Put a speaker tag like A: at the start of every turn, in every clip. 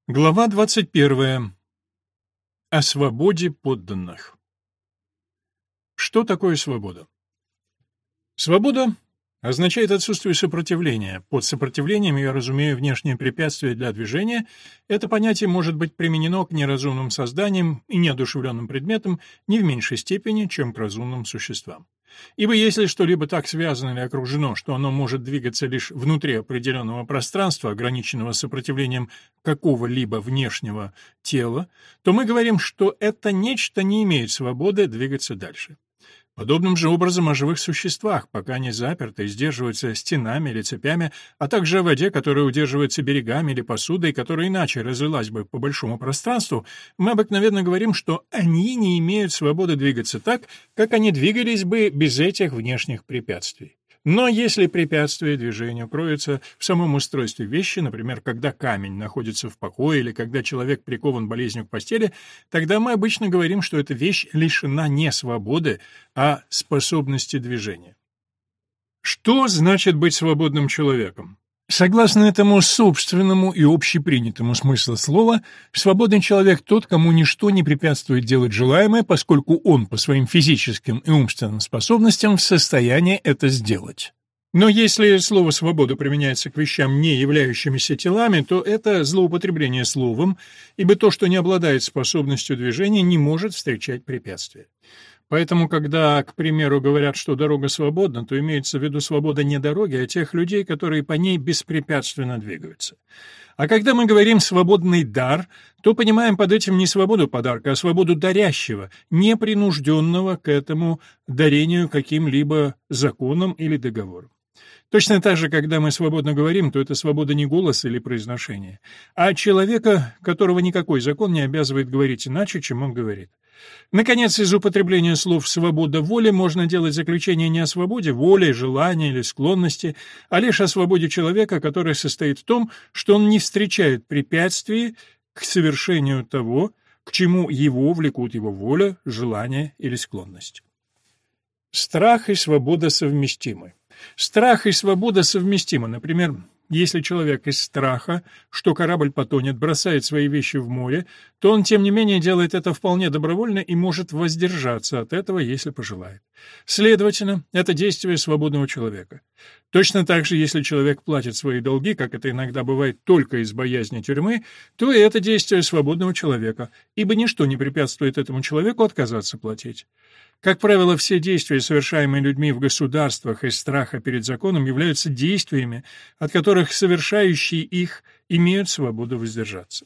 A: Глава 21. О свободе подданных. Что такое свобода? Свобода означает отсутствие сопротивления. Под сопротивлением я разумею внешние препятствия для движения. Это понятие может быть применено к неразумным созданиям и неодушевленным предметам не в меньшей степени, чем к разумным существам. Ибо если что-либо так связано или окружено, что оно может двигаться лишь внутри определенного пространства, ограниченного сопротивлением какого-либо внешнего тела, то мы говорим, что это нечто не имеет свободы двигаться дальше. Подобным же образом о живых существах, пока они заперты и сдерживаются стенами или цепями, а также о воде, которая удерживается берегами или посудой, которая иначе разлилась бы по большому пространству, мы обыкновенно говорим, что они не имеют свободы двигаться так, как они двигались бы без этих внешних препятствий. Но если препятствие движению кроется в самом устройстве вещи, например, когда камень находится в покое или когда человек прикован болезнью к постели, тогда мы обычно говорим, что эта вещь лишена не свободы, а способности движения. Что значит быть свободным человеком? Согласно этому собственному и общепринятому смыслу слова, свободный человек тот, кому ничто не препятствует делать желаемое, поскольку он по своим физическим и умственным способностям в состоянии это сделать. Но если слово «свобода» применяется к вещам, не являющимися телами, то это злоупотребление словом, ибо то, что не обладает способностью движения, не может встречать препятствия. Поэтому, когда, к примеру, говорят, что дорога свободна, то имеется в виду свобода не дороги, а тех людей, которые по ней беспрепятственно двигаются. А когда мы говорим «свободный дар», то понимаем под этим не свободу подарка, а свободу дарящего, непринужденного к этому дарению каким-либо законом или договором. Точно так же, когда мы свободно говорим, то это свобода не голоса или произношения, а человека, которого никакой закон не обязывает говорить иначе, чем он говорит. Наконец, из употребления слов «свобода воли» можно делать заключение не о свободе воли, желания или склонности, а лишь о свободе человека, которая состоит в том, что он не встречает препятствий к совершению того, к чему его влекут его воля, желание или склонность. Страх и свобода совместимы. Страх и свобода совместимы. Например, если человек из страха, что корабль потонет, бросает свои вещи в море, то он, тем не менее, делает это вполне добровольно и может воздержаться от этого, если пожелает. Следовательно, это действие свободного человека. Точно так же, если человек платит свои долги, как это иногда бывает только из боязни тюрьмы, то и это действие свободного человека, ибо ничто не препятствует этому человеку отказаться платить. Как правило, все действия, совершаемые людьми в государствах из страха перед законом, являются действиями, от которых совершающие их имеют свободу воздержаться.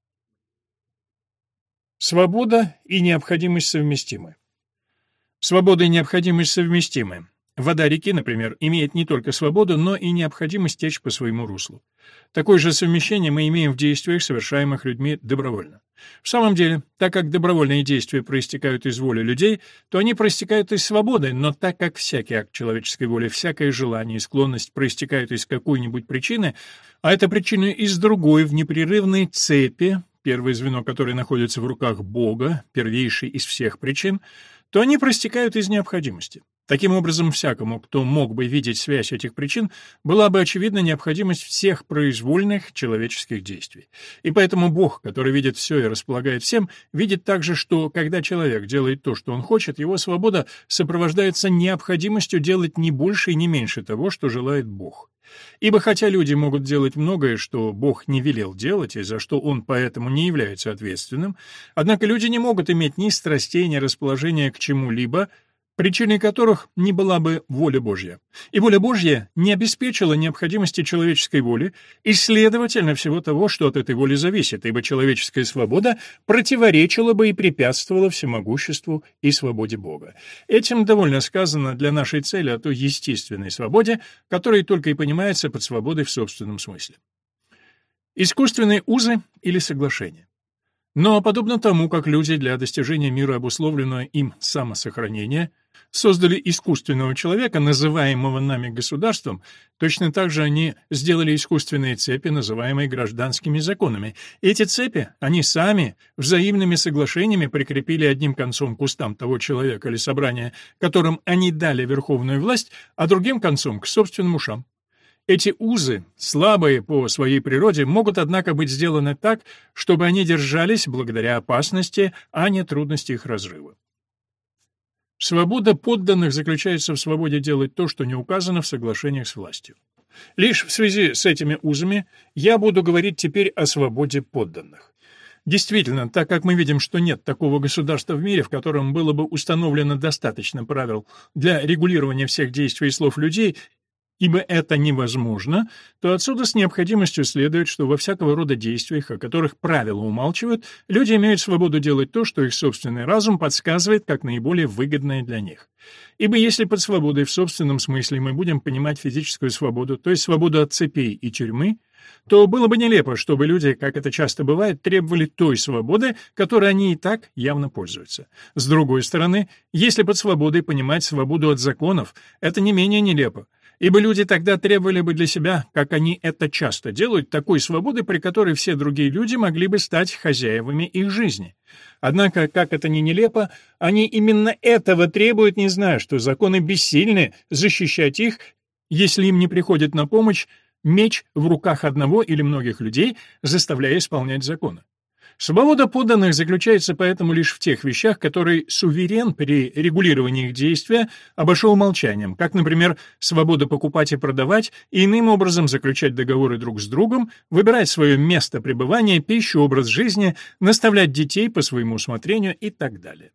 A: Свобода и необходимость совместимы. Свобода и необходимость совместимы. Вода реки, например, имеет не только свободу, но и необходимость течь по своему руслу. Такое же совмещение мы имеем в действиях, совершаемых людьми добровольно. В самом деле, так как добровольные действия проистекают из воли людей, то они проистекают из свободы, но так как всякий акт человеческой воли, всякое желание и склонность проистекают из какой-нибудь причины, а эта причина из другой в непрерывной цепи, первое звено которой находится в руках Бога, первейший из всех причин, то они проистекают из необходимости. Таким образом, всякому, кто мог бы видеть связь этих причин, была бы очевидна необходимость всех произвольных человеческих действий. И поэтому Бог, который видит все и располагает всем, видит также, что, когда человек делает то, что он хочет, его свобода сопровождается необходимостью делать не больше и не меньше того, что желает Бог. Ибо хотя люди могут делать многое, что Бог не велел делать, и за что Он поэтому не является ответственным, однако люди не могут иметь ни страстей, ни расположения к чему-либо, причиной которых не была бы воля Божья. И воля Божья не обеспечила необходимости человеческой воли и, следовательно, всего того, что от этой воли зависит, ибо человеческая свобода противоречила бы и препятствовала всемогуществу и свободе Бога. Этим довольно сказано для нашей цели о той естественной свободе, которая только и понимается под свободой в собственном смысле. Искусственные узы или соглашения. Но, подобно тому, как люди для достижения мира, обусловленного им самосохранения, создали искусственного человека, называемого нами государством, точно так же они сделали искусственные цепи, называемые гражданскими законами. Эти цепи они сами взаимными соглашениями прикрепили одним концом к устам того человека или собрания, которым они дали верховную власть, а другим концом к собственным ушам. Эти узы, слабые по своей природе, могут, однако, быть сделаны так, чтобы они держались благодаря опасности, а не трудности их разрыва. Свобода подданных заключается в свободе делать то, что не указано в соглашениях с властью. Лишь в связи с этими узами я буду говорить теперь о свободе подданных. Действительно, так как мы видим, что нет такого государства в мире, в котором было бы установлено достаточно правил для регулирования всех действий и слов людей, ибо это невозможно, то отсюда с необходимостью следует, что во всякого рода действиях, о которых правила умалчивают, люди имеют свободу делать то, что их собственный разум подсказывает как наиболее выгодное для них. Ибо если под свободой в собственном смысле мы будем понимать физическую свободу, то есть свободу от цепей и тюрьмы, то было бы нелепо, чтобы люди, как это часто бывает, требовали той свободы, которой они и так явно пользуются. С другой стороны, если под свободой понимать свободу от законов, это не менее нелепо, ибо люди тогда требовали бы для себя, как они это часто делают, такой свободы, при которой все другие люди могли бы стать хозяевами их жизни. Однако, как это ни нелепо, они именно этого требуют, не зная, что законы бессильны защищать их, если им не приходит на помощь меч в руках одного или многих людей, заставляя исполнять законы. Свобода подданных заключается поэтому лишь в тех вещах, которые суверен при регулировании их действия обошел молчанием, как, например, свобода покупать и продавать, и иным образом заключать договоры друг с другом, выбирать свое место пребывания, пищу, образ жизни, наставлять детей по своему усмотрению и так далее.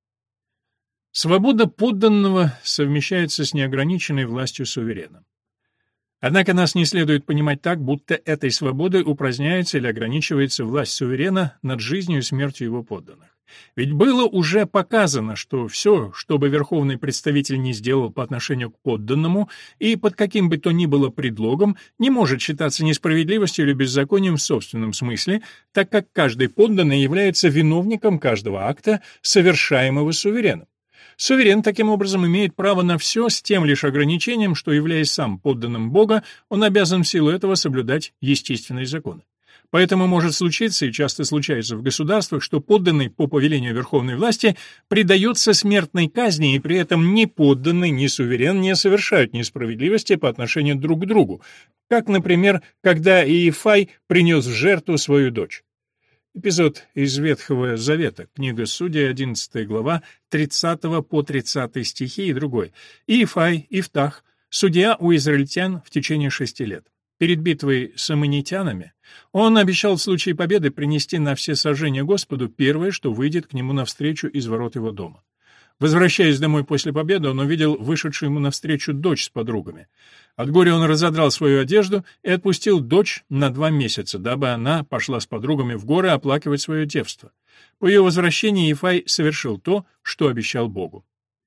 A: Свобода подданного совмещается с неограниченной властью суверена. Однако нас не следует понимать так, будто этой свободой упраздняется или ограничивается власть суверена над жизнью и смертью его подданных. Ведь было уже показано, что все, что бы верховный представитель не сделал по отношению к подданному и под каким бы то ни было предлогом, не может считаться несправедливостью или беззаконием в собственном смысле, так как каждый подданный является виновником каждого акта, совершаемого сувереном. Суверен, таким образом, имеет право на все с тем лишь ограничением, что, являясь сам подданным Бога, он обязан в силу этого соблюдать естественные законы. Поэтому может случиться, и часто случается в государствах, что подданный по повелению верховной власти предается смертной казни, и при этом ни подданный, ни суверен не совершают несправедливости по отношению друг к другу, как, например, когда Иефай принес в жертву свою дочь. Эпизод из Ветхого Завета, книга Судей, 11 глава, 30 по 30 стихи и другой. Иефай, Ифтах, судья у израильтян в течение 6 лет. Перед битвой с аммонитянами он обещал в случае победы принести на все сожжения Господу первое, что выйдет к нему навстречу из ворот его дома. Возвращаясь домой после победы, он увидел вышедшую ему навстречу дочь с подругами. От горя он разодрал свою одежду и отпустил дочь на 2 месяца, дабы она пошла с подругами в горы оплакивать свое девство. По ее возвращении Иефай совершил то, что обещал Богу.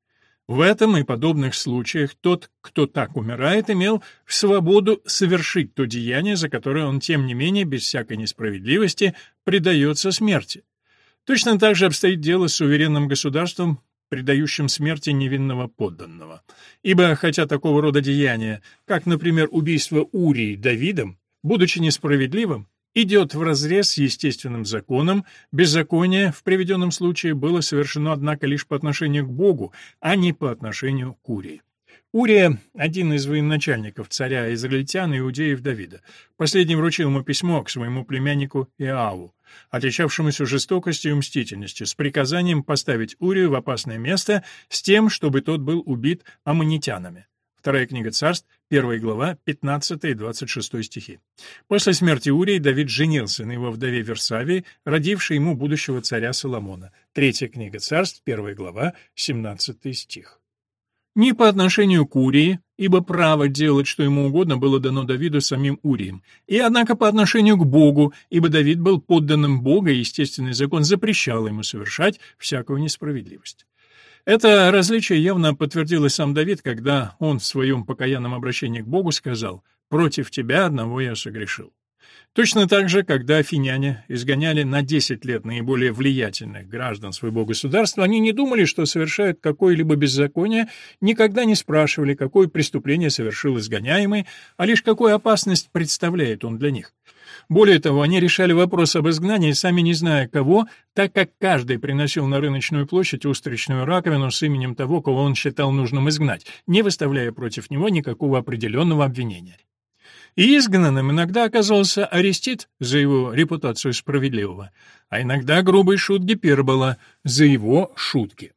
A: В этом и подобных случаях тот, кто так умирает, имел свободу совершить то деяние, за которое он, тем не менее, без всякой несправедливости, предается смерти. Точно так же обстоит дело с суверенным государством, предающим смерти невинного подданного. Ибо, хотя такого рода деяния, как, например, убийство Урии Давидом, будучи несправедливым, идет вразрез с естественным законом, беззаконие в приведенном случае было совершено, однако, лишь по отношению к Богу, а не по отношению к Урии. Урия — один из военачальников царя израильтян и иудеев Давида. Последний вручил ему письмо к своему племяннику Иоаву, отличавшемуся жестокостью и мстительностью, с приказанием поставить Урию в опасное место с тем, чтобы тот был убит аммонитянами. Вторая книга Царств, 1 глава, 15 и 26 стихи. После смерти Урии Давид женился на его вдове Версавии, родившей ему будущего царя Соломона. Третья книга Царств, 1 глава, 17 стих. Ни по отношению к Урии, ибо право делать, что ему угодно, было дано Давиду самим Урием, и однако по отношению к Богу, ибо Давид был подданным Бога, и естественный закон запрещал ему совершать всякую несправедливость. Это различие явно подтвердил и сам Давид, когда он в своем покаянном обращении к Богу сказал: «Против тебя одного я согрешил». Точно так же, когда афиняне изгоняли на 10 лет наиболее влиятельных граждан своего государства, они не думали, что совершают какое-либо беззаконие, никогда не спрашивали, какое преступление совершил изгоняемый, а лишь какую опасность представляет он для них. Более того, они решали вопрос об изгнании, сами не зная кого, так как каждый приносил на рыночную площадь устричную раковину с именем того, кого он считал нужным изгнать, не выставляя против него никакого определенного обвинения. И изгнанным иногда оказывался Аристид за его репутацию справедливого, а иногда грубый шут Гипербола за его шутки.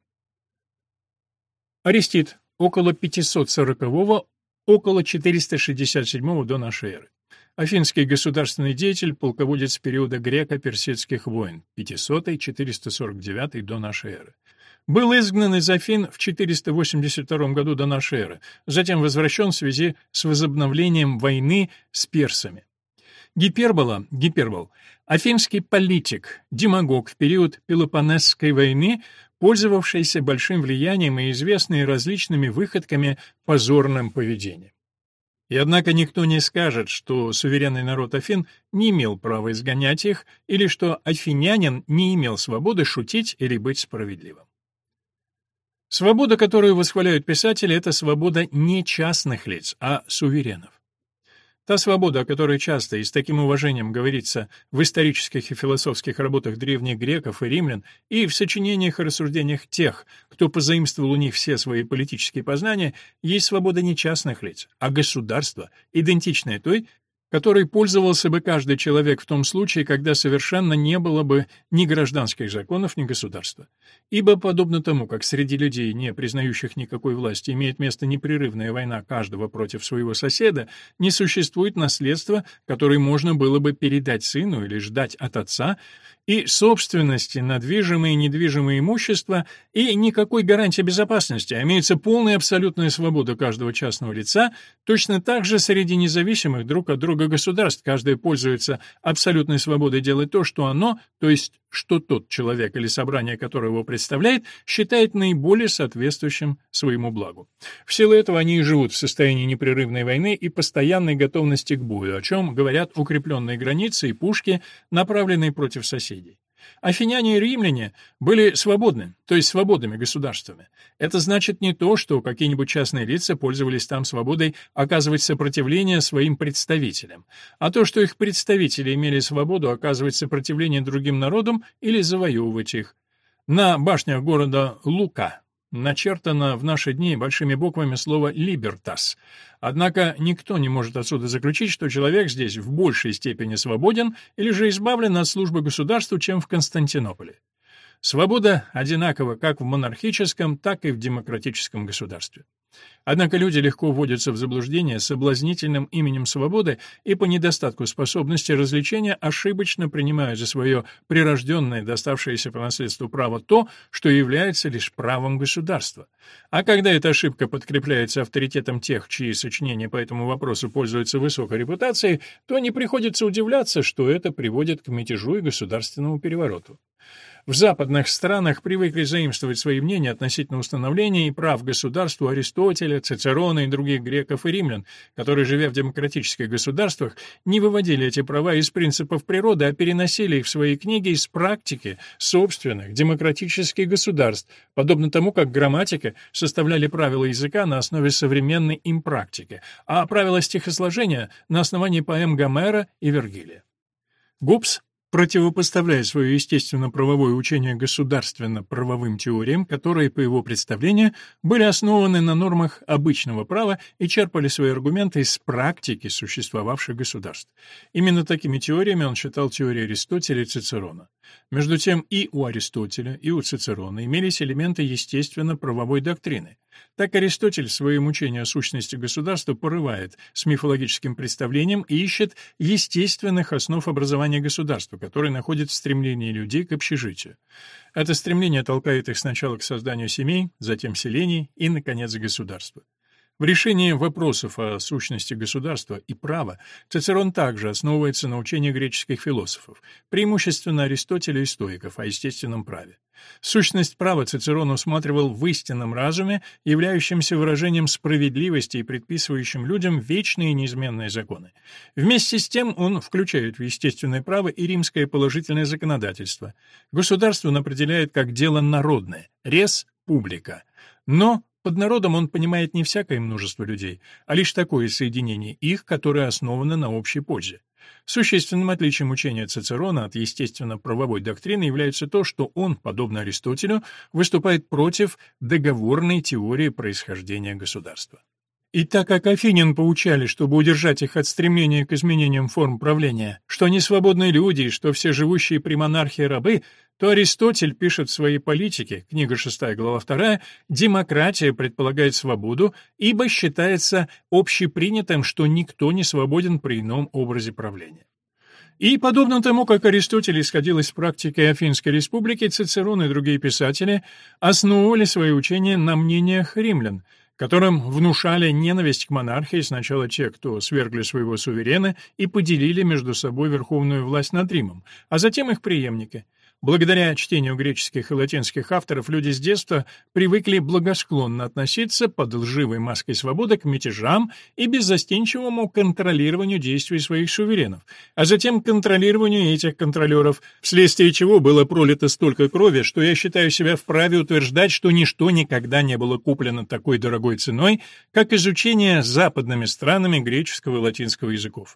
A: Аристид около 540-го, около 467 до нашей эры. Афинский государственный деятель, полководец периода греко-персидских войн, 500-449 до нашей эры. Был изгнан из Афин в 482 году до нашей эры, затем возвращен в связи с возобновлением войны с персами. Гипербол, афинский политик, демагог в период Пелопоннесской войны, пользовавшийся большим влиянием и известный различными выходками позорным поведением. И однако никто не скажет, что суверенный народ Афин не имел права изгонять их, или что афинянин не имел свободы шутить или быть справедливым. Свобода, которую восхваляют писатели, это свобода не частных лиц, а суверенов. Та свобода, о которой часто и с таким уважением говорится в исторических и философских работах древних греков и римлян и в сочинениях и рассуждениях тех, кто позаимствовал у них все свои политические познания, есть свобода не частных лиц, а государства, идентичная той, которой пользовался бы каждый человек в том случае, когда совершенно не было бы ни гражданских законов, ни государства. Ибо, подобно тому, как среди людей, не признающих никакой власти, имеет место непрерывная война каждого против своего соседа, не существует наследства, которое можно было бы передать сыну или ждать от отца, и собственности на движимое и недвижимое имущество, и никакой гарантии безопасности, а имеется полная и абсолютная свобода каждого частного лица, точно так же среди независимых друг от друга государств каждое пользуется абсолютной свободой делать то, что оно, то есть что тот человек или собрание, которое его представляет, считает наиболее соответствующим своему благу. В силу этого они и живут в состоянии непрерывной войны и постоянной готовности к бою, о чем говорят укрепленные границы и пушки, направленные против соседей. Афиняне и римляне были свободны, то есть свободными государствами. Это значит не то, что какие-нибудь частные лица пользовались там свободой оказывать сопротивление своим представителям, а то, что их представители имели свободу оказывать сопротивление другим народам или завоевывать их. На башнях города Лука начертано в наши дни большими буквами слово «libertas». Однако никто не может отсюда заключить, что человек здесь в большей степени свободен или же избавлен от службы государству, чем в Константинополе. Свобода одинакова как в монархическом, так и в демократическом государстве. Однако люди легко вводятся в заблуждение соблазнительным именем свободы и по недостатку способности развлечения ошибочно принимают за свое прирожденное, доставшееся по наследству право то, что является лишь правом государства. А когда эта ошибка подкрепляется авторитетом тех, чьи сочинения по этому вопросу пользуются высокой репутацией, то не приходится удивляться, что это приводит к мятежу и государственному перевороту. В западных странах привыкли заимствовать свои мнения относительно установления и прав государству Аристотеля, Цицерона и других греков и римлян, которые, живя в демократических государствах, не выводили эти права из принципов природы, а переносили их в свои книги из практики собственных демократических государств, подобно тому, как грамматики составляли правила языка на основе современной им практики, а правила стихосложения на основании поэм Гомера и Вергилия. Гоббс, противопоставляя свое естественно-правовое учение государственно-правовым теориям, которые, по его представлению, были основаны на нормах обычного права и черпали свои аргументы из практики существовавших государств. Именно такими теориями он считал теории Аристотеля и Цицерона. Между тем и у Аристотеля, и у Цицерона имелись элементы естественно-правовой доктрины. Так Аристотель в своем учении о сущности государства порывает с мифологическим представлением и ищет естественных основ образования государства, которые находят в стремлении людей к общежитию. Это стремление толкает их сначала к созданию семей, затем селений и, наконец, государства. В решении вопросов о сущности государства и права Цицерон также основывается на учении греческих философов, преимущественно Аристотеля и стоиков, о естественном праве. Сущность права Цицерон усматривал в истинном разуме, являющемся выражением справедливости и предписывающим людям вечные и неизменные законы. Вместе с тем он включает в естественное право и римское положительное законодательство. Государство он определяет как дело народное, res publica. Но под народом он понимает не всякое множество людей, а лишь такое соединение их, которое основано на общей пользе. Существенным отличием учения Цицерона от естественно-правовой доктрины является то, что он, подобно Аристотелю, выступает против договорной теории происхождения государства. И так как афинян поучали, чтобы удержать их от стремления к изменениям форм правления, что они свободные люди и что все живущие при монархии рабы, то Аристотель пишет в своей «Политике», книга 6, глава 2, «Демократия предполагает свободу, ибо считается общепринятым, что никто не свободен при ином образе правления». И, подобно тому, как Аристотель исходил из практики Афинской республики, Цицерон и другие писатели основывали свои учения на мнениях римлян, которым внушали ненависть к монархии сначала те, кто свергли своего суверена и поделили между собой верховную власть над Римом, а затем их преемники. Благодаря чтению греческих и латинских авторов люди с детства привыкли благосклонно относиться под лживой маской свободы к мятежам и беззастенчивому контролированию действий своих суверенов, а затем к контролированию этих контролеров, вследствие чего было пролито столько крови, что я считаю себя вправе утверждать, что ничто никогда не было куплено такой дорогой ценой, как изучение западными странами греческого и латинского языков.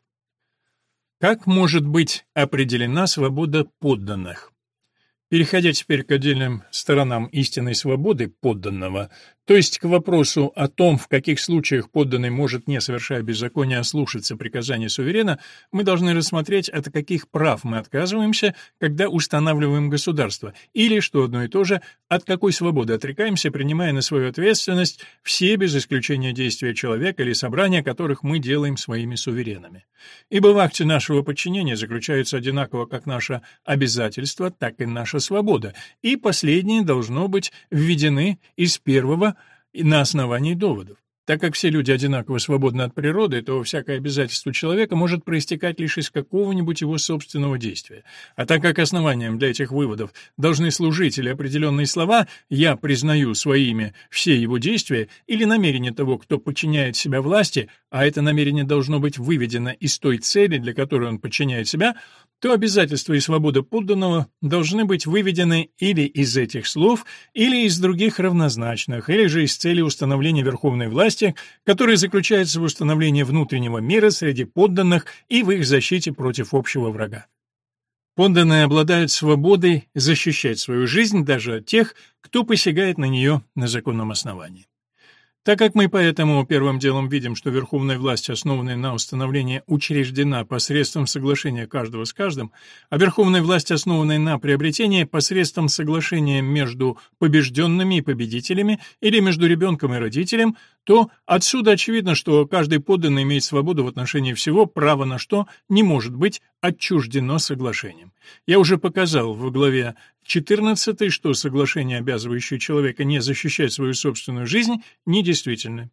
A: Как может быть определена свобода подданных? Переходя теперь к отдельным сторонам истинной свободы подданного, то есть к вопросу о том, в каких случаях подданный может, не совершая беззакония, ослушаться приказания суверена, мы должны рассмотреть, от каких прав мы отказываемся, когда устанавливаем государство, или, что одно и то же, от какой свободы отрекаемся, принимая на свою ответственность все без исключения действия человека или собрания, которых мы делаем своими суверенами. Ибо в акте нашего подчинения заключается одинаково как наше обязательство, так и наша свобода, и последние должно быть введены из первого на основании доводов. Так как все люди одинаково свободны от природы, то всякое обязательство человека может проистекать лишь из какого-нибудь его собственного действия. А так как основанием для этих выводов должны служить или определенные слова «я признаю своими все его действия» или намерение того, кто подчиняет себя власти, а это намерение должно быть выведено из той цели, для которой он подчиняет себя, то обязательства и свобода подданного должны быть выведены или из этих слов, или из других равнозначных, или же из цели установления верховной власти, которая заключается в установлении внутреннего мира среди подданных и в их защите против общего врага. Подданные обладают свободой защищать свою жизнь даже от тех, кто посягает на нее на законном основании. Так как мы поэтому первым делом видим, что верховная власть, основанная на установлении, учреждена посредством соглашения каждого с каждым, а верховная власть, основанная на приобретении, посредством соглашения между побежденными и победителями или между ребенком и родителем, то отсюда очевидно, что каждый подданный имеет свободу в отношении всего, право на что не может быть отчуждено соглашением. Я уже показал в главе 14, что соглашение, обязывающее человека не защищать свою собственную жизнь, недействительны.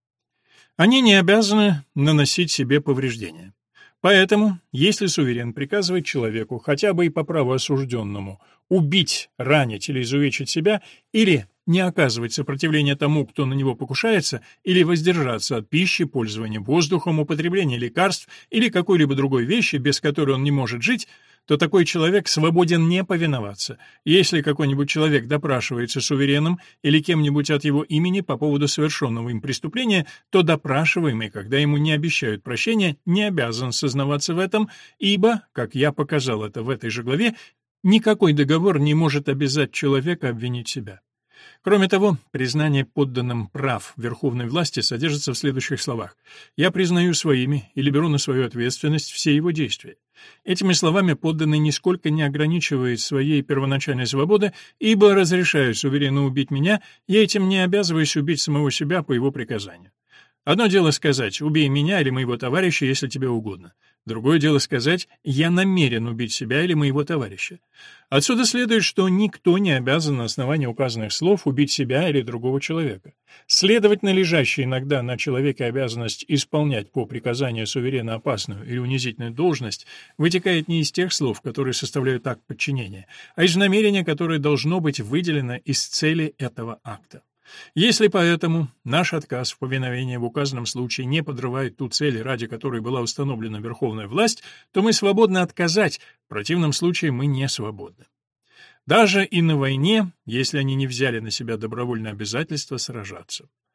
A: Они не обязаны наносить себе повреждения. Поэтому, если суверен приказывает человеку, хотя бы и по праву осужденному, убить, ранить или изувечить себя, или не оказывать сопротивления тому, кто на него покушается, или воздержаться от пищи, пользования воздухом, употребления лекарств или какой-либо другой вещи, без которой он не может жить, то такой человек свободен не повиноваться. Если какой-нибудь человек допрашивается сувереном или кем-нибудь от его имени по поводу совершенного им преступления, то допрашиваемый, когда ему не обещают прощения, не обязан сознаваться в этом, ибо, как я показал это в этой же главе, никакой договор не может обязать человека обвинить себя. Кроме того, признание подданным прав верховной власти содержится в следующих словах: «Я признаю своими или беру на свою ответственность все его действия». Этими словами подданный нисколько не ограничивает своей первоначальной свободы, ибо, разрешая суверену убить меня, я этим не обязываюсь убить самого себя по его приказанию. Одно дело сказать «убей меня или моего товарища, если тебе угодно». Другое дело сказать «я намерен убить себя или моего товарища». Отсюда следует, что никто не обязан на основании указанных слов убить себя или другого человека. Следовательно, лежащая иногда на человеке обязанность исполнять по приказанию суверена опасную или унизительную должность вытекает не из тех слов, которые составляют акт подчинения, а из намерения, которое должно быть выделено из цели этого акта. Если поэтому наш отказ в повиновении в указанном случае не подрывает ту цель, ради которой была установлена верховная власть, то мы свободны отказать, в противном случае мы не свободны. Даже и на войне, если они не взяли на себя добровольное обязательство сражаться.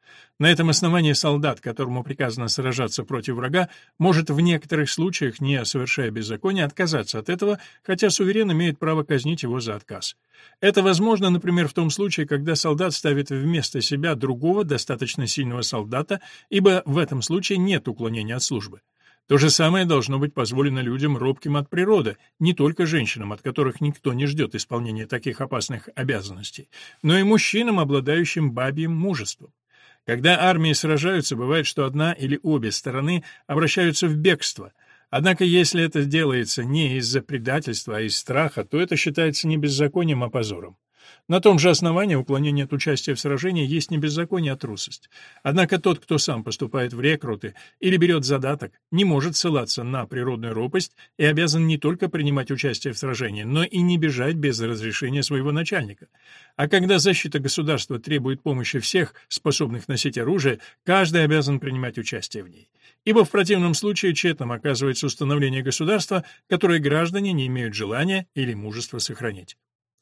A: На этом основании солдат, которому приказано сражаться против врага, может в некоторых случаях, не совершая беззакония, отказаться от этого, хотя суверен имеет право казнить его за отказ. Это возможно, например, в том случае, когда солдат ставит вместо себя другого достаточно сильного солдата, ибо в этом случае нет уклонения от службы. То же самое должно быть позволено людям, робким от природы, не только женщинам, от которых никто не ждет исполнения таких опасных обязанностей, но и мужчинам, обладающим бабьим мужеством. Когда армии сражаются, бывает, что одна или обе стороны обращаются в бегство. Однако, если это делается не из-за предательства, а из страха, то это считается не беззаконием, а позором. На том же основании уклонение от участия в сражении есть не беззаконие, а трусость. Однако тот, кто сам поступает в рекруты или берет задаток, не может ссылаться на природную робость и обязан не только принимать участие в сражении, но и не бежать без разрешения своего начальника. А когда защита государства требует помощи всех, способных носить оружие, каждый обязан принимать участие в ней. Ибо в противном случае тщетным оказывается установление государства, которое граждане не имеют желания или мужества сохранить.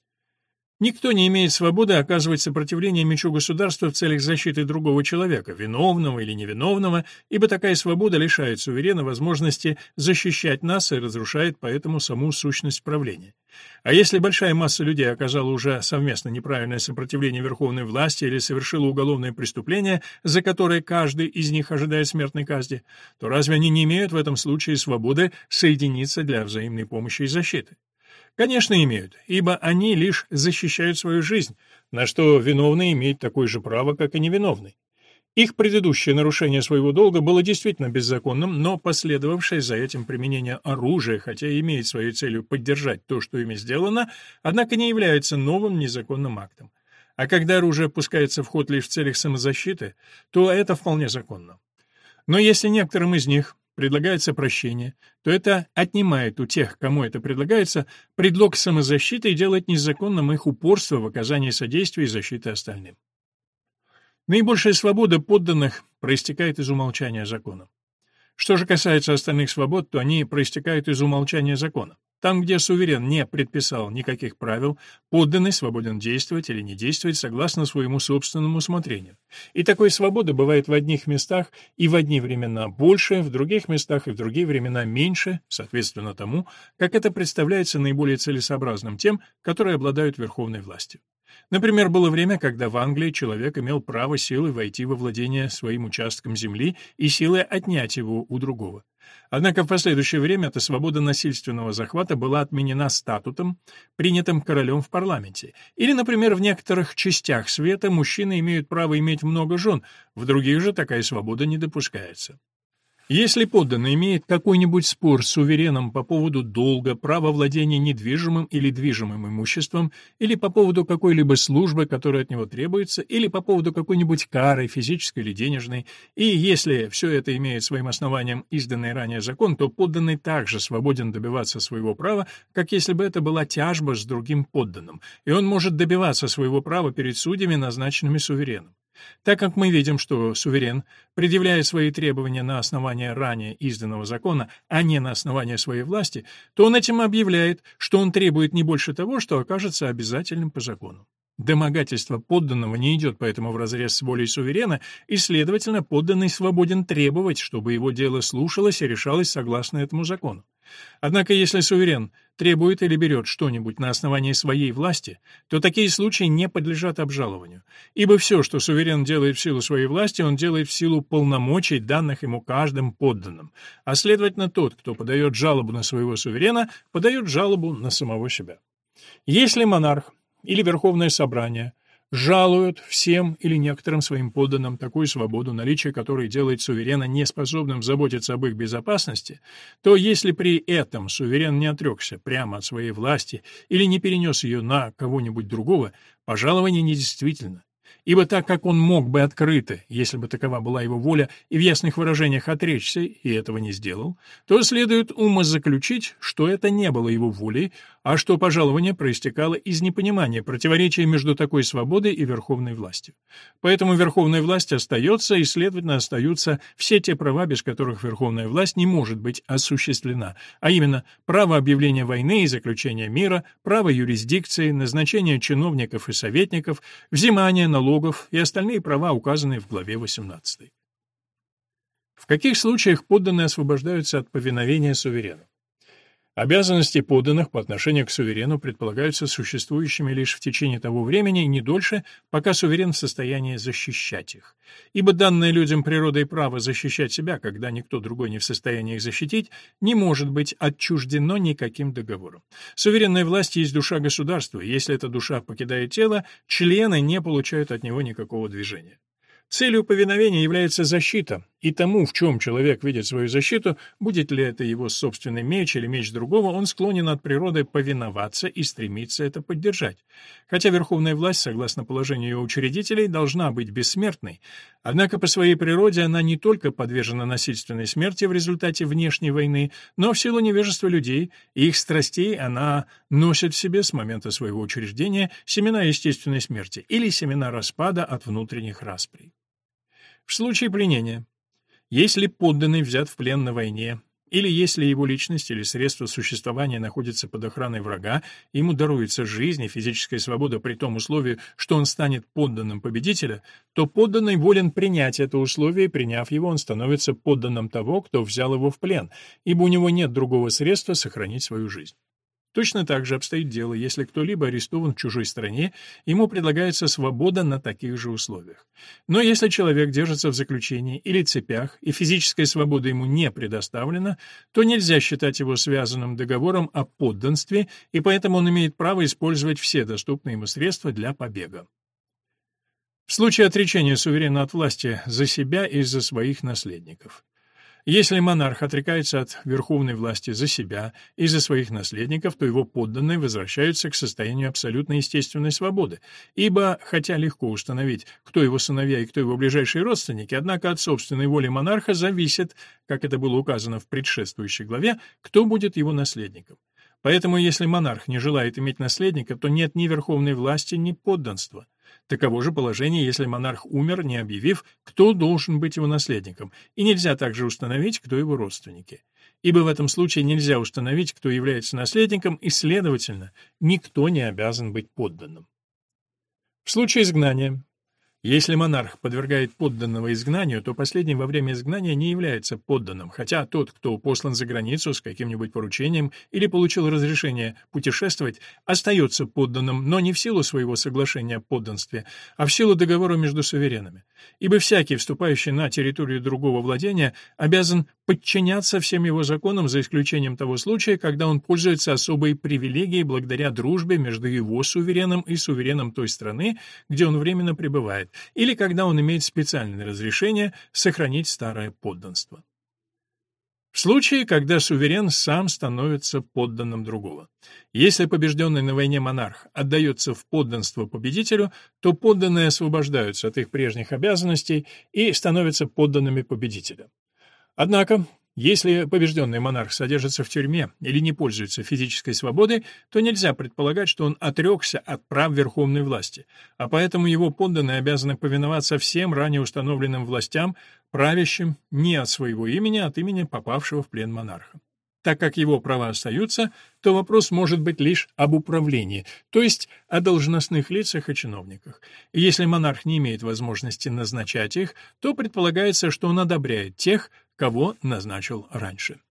A: Никто не имеет свободы оказывать сопротивление мечу государства в целях защиты другого человека, виновного или невиновного, ибо такая свобода лишает суверена возможности защищать нас и разрушает поэтому саму сущность правления. А если большая масса людей оказала уже совместно неправильное сопротивление верховной власти или совершила уголовное преступление, за которое каждый из них ожидает смертной казни, то разве они не имеют в этом случае свободы соединиться для взаимной помощи и защиты? Конечно, имеют, ибо они лишь защищают свою жизнь, на что виновный имеет такое же право, как и невиновный. Их предыдущее нарушение своего долга было действительно беззаконным, но последовавшее за этим применение оружия, хотя и имеет своей целью поддержать то, что ими сделано, однако не является новым незаконным актом. А когда оружие пускается в ход лишь в целях самозащиты, то это вполне законно. Но если некоторым из них предлагается прощение, то это отнимает у тех, кому это предлагается, предлог самозащиты и делает незаконным их упорство в оказании содействия и защиты остальным. Наибольшая свобода подданных проистекает из умолчания закона. Что же касается остальных свобод, то они проистекают из умолчания закона. Там, где суверен не предписал никаких правил, подданный свободен действовать или не действовать согласно своему собственному усмотрению. И такой свободы бывает в одних местах и в одни времена больше, в других местах и в другие времена меньше, соответственно тому, как это представляется наиболее целесообразным тем, которые обладают верховной властью. Например, было время, когда в Англии человек имел право силой войти во владение своим участком земли и силой отнять его у другого. Однако в последующее время эта свобода насильственного захвата была отменена статутом, принятым королем в парламенте. Или, например, в некоторых частях света мужчины имеют право иметь много жен, в других же такая свобода не допускается. Если подданный имеет какой-нибудь спор с сувереном по поводу долга, права владения недвижимым или движимым имуществом, или по поводу какой-либо службы, которая от него требуется, или по поводу какой-нибудь кары, физической или денежной, и если все это имеет своим основанием изданный ранее закон, то подданный также свободен добиваться своего права, как если бы это была тяжба с другим подданным, и он может добиваться своего права перед судьями, назначенными сувереном. Так как мы видим, что суверен предъявляет свои требования на основании ранее изданного закона, а не на основании своей власти, то он этим объявляет, что он требует не больше того, что окажется обязательным по закону. Домогательство подданного не идет поэтому вразрез с волей суверена, и, следовательно, подданный свободен требовать, чтобы его дело слушалось и решалось согласно этому закону. Однако, если суверен требует или берет что-нибудь на основании своей власти, то такие случаи не подлежат обжалованию, ибо все, что суверен делает в силу своей власти, он делает в силу полномочий, данных ему каждым подданным, а следовательно, тот, кто подает жалобу на своего суверена, подает жалобу на самого себя. Если монарх или Верховное собрание жалуют всем или некоторым своим подданным такую свободу, наличие которой делает суверена неспособным заботиться об их безопасности, то если при этом суверен не отрекся прямо от своей власти или не перенес ее на кого-нибудь другого, пожалование недействительно. Ибо так как он мог бы открыто, если бы такова была его воля, и в ясных выражениях отречься, и этого не сделал, то следует умозаключить, что это не было его волей, а что пожалование проистекало из непонимания противоречия между такой свободой и верховной властью. Поэтому верховная власть остается, и, следовательно, остаются все те права, без которых верховная власть не может быть осуществлена, а именно право объявления войны и заключения мира, право юрисдикции, назначение чиновников и советников, взимание налогов налогов и остальные права, указанные в главе 18. В каких случаях подданные освобождаются от повиновения суверену? Обязанности подданных по отношению к суверену предполагаются существующими лишь в течение того времени и не дольше, пока суверен в состоянии защищать их. Ибо данное людям природой право защищать себя, когда никто другой не в состоянии их защитить, не может быть отчуждено никаким договором. Суверенная власть есть душа государства, и если эта душа покидает тело, члены не получают от него никакого движения. Целью повиновения является защита, и тому, в чем человек видит свою защиту, будет ли это его собственный меч или меч другого, он склонен от природы повиноваться и стремится это поддержать. Хотя верховная власть, согласно положению ее учредителей, должна быть бессмертной, однако по своей природе она не только подвержена насильственной смерти в результате внешней войны, но в силу невежества людей и их страстей она носит в себе с момента своего учреждения семена естественной смерти или семена распада от внутренних расприй. В случае пленения, если подданный взят в плен на войне, или если его личность или средства существования находятся под охраной врага, ему даруется жизнь и физическая свобода при том условии, что он станет подданным победителя, то подданный волен принять это условие, и приняв его, он становится подданным того, кто взял его в плен, ибо у него нет другого средства сохранить свою жизнь. Точно так же обстоит дело, если кто-либо арестован в чужой стране, ему предлагается свобода на таких же условиях. Но если человек держится в заключении или цепях, и физическая свобода ему не предоставлена, то нельзя считать его связанным договором о подданстве, и поэтому он имеет право использовать все доступные ему средства для побега. В случае отречения суверена от власти за себя и за своих наследников. Если монарх отрекается от верховной власти за себя и за своих наследников, то его подданные возвращаются к состоянию абсолютной естественной свободы, ибо, хотя легко установить, кто его сыновья и кто его ближайшие родственники, однако от собственной воли монарха зависит, как это было указано в предшествующей главе, кто будет его наследником. Поэтому, если монарх не желает иметь наследника, то нет ни верховной власти, ни подданства. Таково же положение, если монарх умер, не объявив, кто должен быть его наследником, и нельзя также установить, кто его родственники. Ибо в этом случае нельзя установить, кто является наследником, и, следовательно, никто не обязан быть подданным. В случае изгнания. Если монарх подвергает подданного изгнанию, то последний во время изгнания не является подданным, хотя тот, кто послан за границу с каким-нибудь поручением или получил разрешение путешествовать, остается подданным, но не в силу своего соглашения о подданстве, а в силу договора между суверенами. Ибо всякий, вступающий на территорию другого владения, обязан подчиняться всем его законам, за исключением того случая, когда он пользуется особой привилегией благодаря дружбе между его сувереном и сувереном той страны, где он временно пребывает, или когда он имеет специальное разрешение сохранить старое подданство. В случае, когда суверен сам становится подданным другого. Если побежденный на войне монарх отдается в подданство победителю, то подданные освобождаются от их прежних обязанностей и становятся подданными победителя. Однако, если побежденный монарх содержится в тюрьме или не пользуется физической свободой, то нельзя предполагать, что он отрекся от прав верховной власти, а поэтому его подданные обязаны повиноваться всем ранее установленным властям, правящим не от своего имени, а от имени попавшего в плен монарха. Так как его права остаются, то вопрос может быть лишь об управлении, то есть о должностных лицах и чиновниках. И если монарх не имеет возможности назначать их, то предполагается, что он одобряет тех, кого назначил раньше.